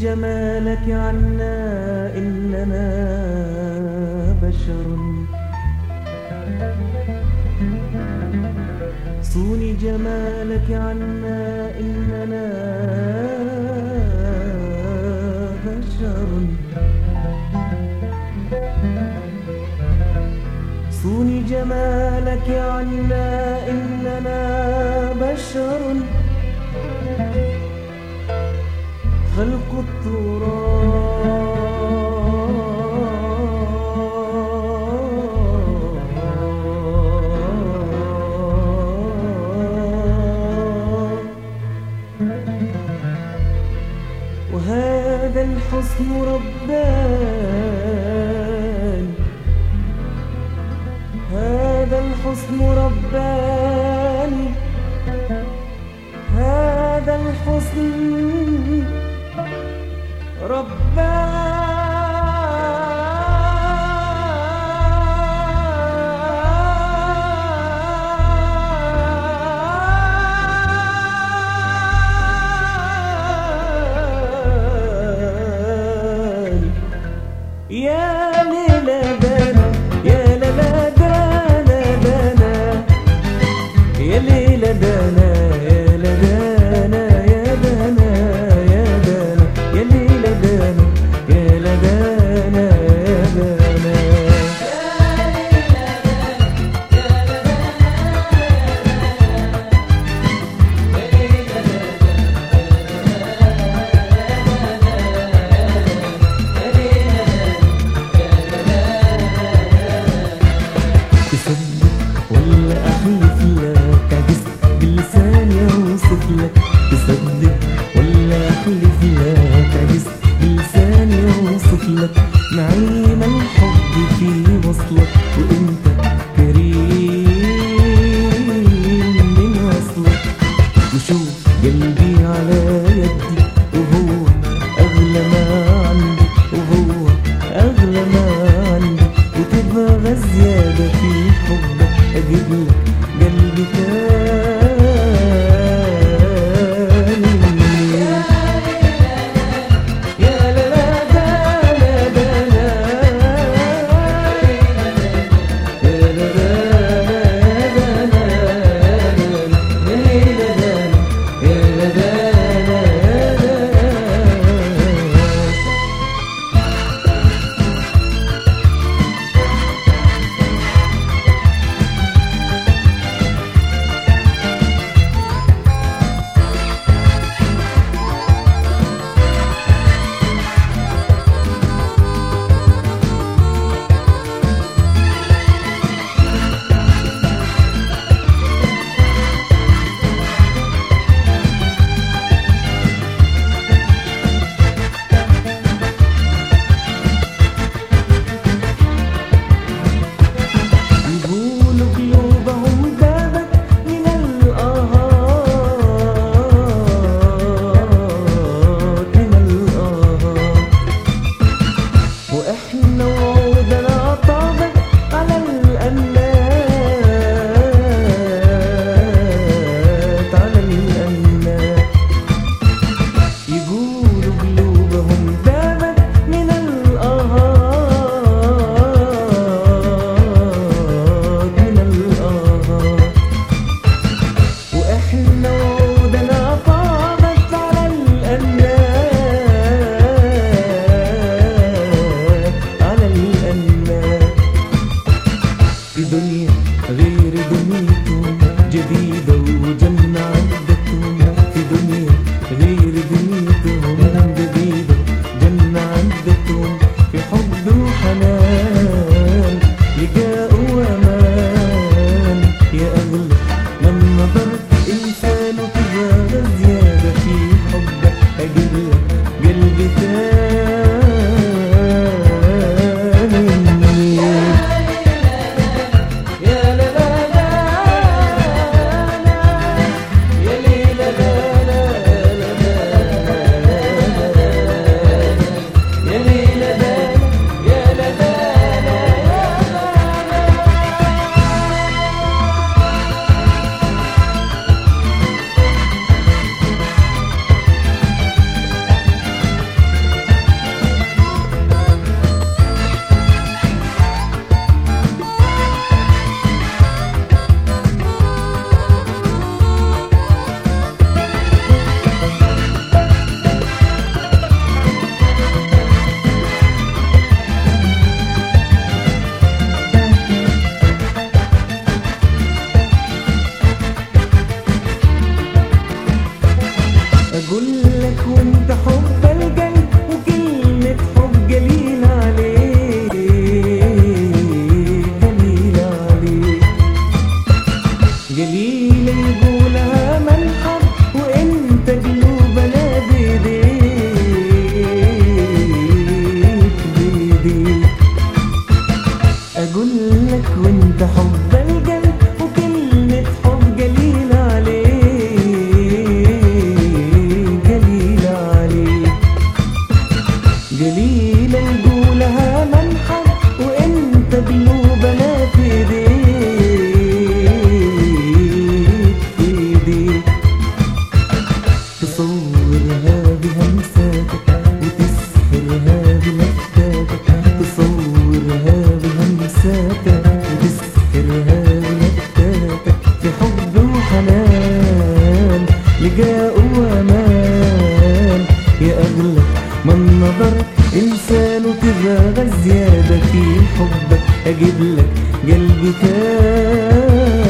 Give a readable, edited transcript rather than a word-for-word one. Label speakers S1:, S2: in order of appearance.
S1: جمالك عنا إننا بشر، صوني جمالك عنا إننا بشر، صوني جمالك عنا إننا بشر، خلق التراب، وهذا الحسن رباني، هذا الحسن رباني، هذا الحسن رباني. يا ليلى دانا يا ليلى دانا دانا، يا ليلى دانا يا ليلى دانا يا دانا يا دانا، يا ليلى دانا يا ليلى دانا يا دانا. ولا أحلف لك عجزت بالله وانت حب القلب وكلمة حب جليل عليك جليل عليك. جليلة يقولها من حب وانت قلوبنا بيديك بيديك. اقول لك وانت حب القلب وكلمة حب جليل عليك جليل عليك. جليلة يقولها من حب وانت قلوبنا في ايديك في ايديك. تصورها بهمساتك وتسحرها بلفتاتك، تصورها بهمساتك وتسحرها بلفتاتك. في حب وحنان لقاء وامان، يا اغلى من نظر انسان وتبغى زيادة في حبك. اجيب لك قلبي تاني